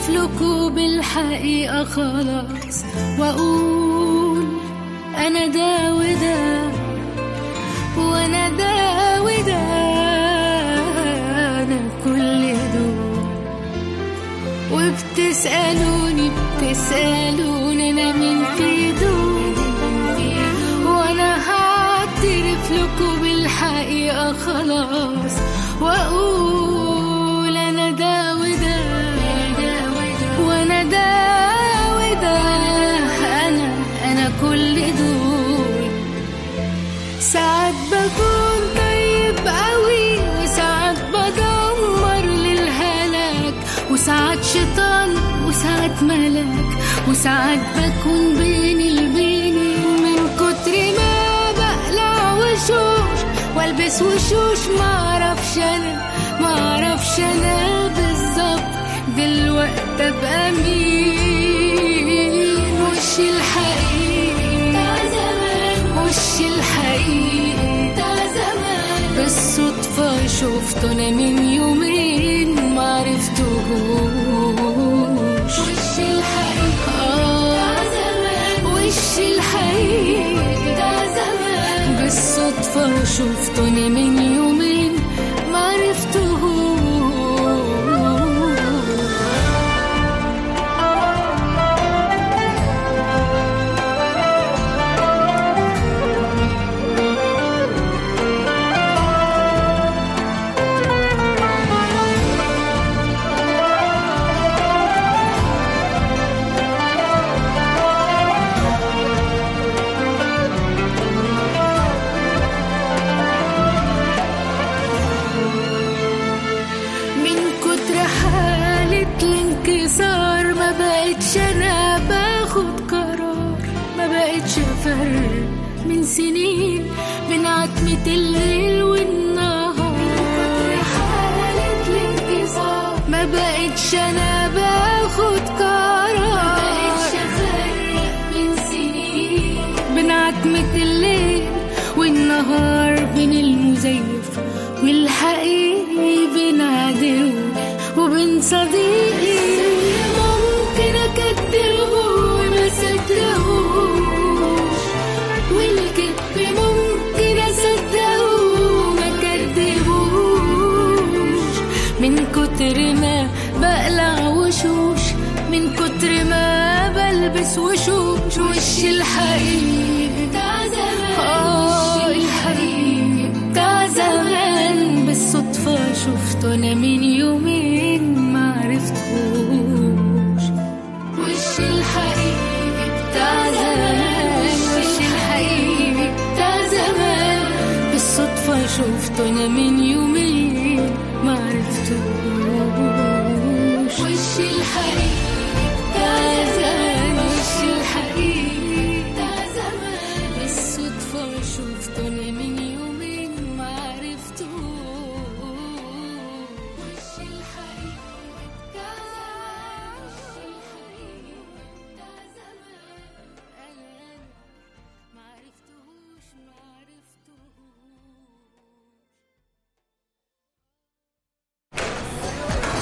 لكم بالحقيقة خلاص، وأقول أنا ده وده وأنا ده وده، أنا كل دول. وبتسألوني أنا مين في دول، وأنا هعترف لكم بالحقيقة خلاص، وأقول أنا ده وده وأنا ده وده، أنا كل دول. ساعات بكون طيب قوي، وساعات بدمر للهلاك، وساعات شيطان وساعات ملاك، وساعات بكون بين البينين من كتر ما بقلع وشوش والبس وشوش. معرفش انا بالظبط دلوقتي ابقى مين. وشي الحقيقي بتاع زمان، وشي الحقيقي بتاع زمان، بالصدفة شفته انا من يومين معرفتهوش. وشي الحقيقي بتاع زمان، وشي الحقيقي بتاع زمان، بالصدفة شفته انا من يومين معرفتهوش. الانكسار ما بقتش انا باخد قرار، ما بقتش افرق من سنين بين عتمة الليل والنهار. حالة الانكسار ما بقتش انا باخد قرار، ما بقتش افرق من سنين بين عتمة الليل والنهار، بين المزيف والحقيقي، بين عدو وبين صديقي. ممكن أكدبه وما صدقوش، والكذب ممكن أصدقه وما كدبوش. من كتر ما بقلع وشوش، من كتر ما بلبس وشوش. وشي الحقيقي بتاع زمان، الحقيقي بتاع زمان، بالصدفة شفته أنا من يومين معرفتهوش. وشي الحقيقي بتاع زمان، وشي الحقيقي بتاع زمان، بالصدفة شفته أنا من يومين معرفتهوش. وشي الحقيقي